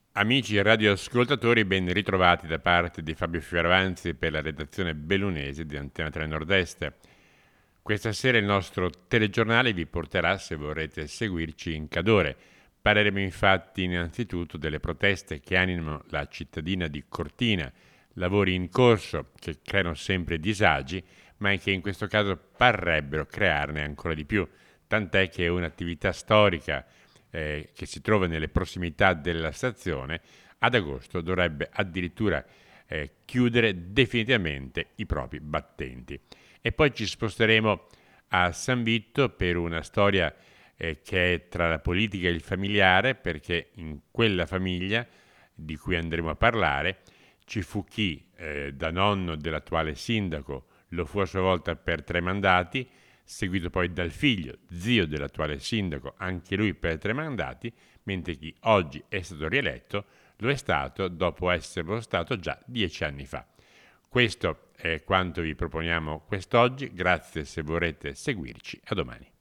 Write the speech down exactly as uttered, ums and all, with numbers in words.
Amici radioascoltatori, ben ritrovati da parte di Fabio Fioravanzi per la redazione bellunese di Antena tre Nord-Est. Questa sera il nostro telegiornale vi porterà, se vorrete seguirci, in Cadore. Parleremo infatti innanzitutto delle proteste che animano la cittadina di Cortina, lavori in corso che creano sempre disagi, ma che in questo caso parrebbero crearne ancora di più, tant'è che un'attività storica eh, che si trova nelle prossimità della stazione, ad agosto dovrebbe addirittura eh, chiudere definitivamente i propri battenti. E poi ci sposteremo a San Vitto per una storia eh, che è tra la politica e il familiare, perché in quella famiglia di cui andremo a parlare ci fu chi, eh, da nonno dell'attuale sindaco, lo fu a sua volta per tre mandati, seguito poi dal figlio, zio dell'attuale sindaco, anche lui per tre mandati, mentre chi oggi è stato rieletto lo è stato dopo esserlo stato già dieci anni fa. Questo è quanto vi proponiamo quest'oggi, grazie se vorrete seguirci, a domani.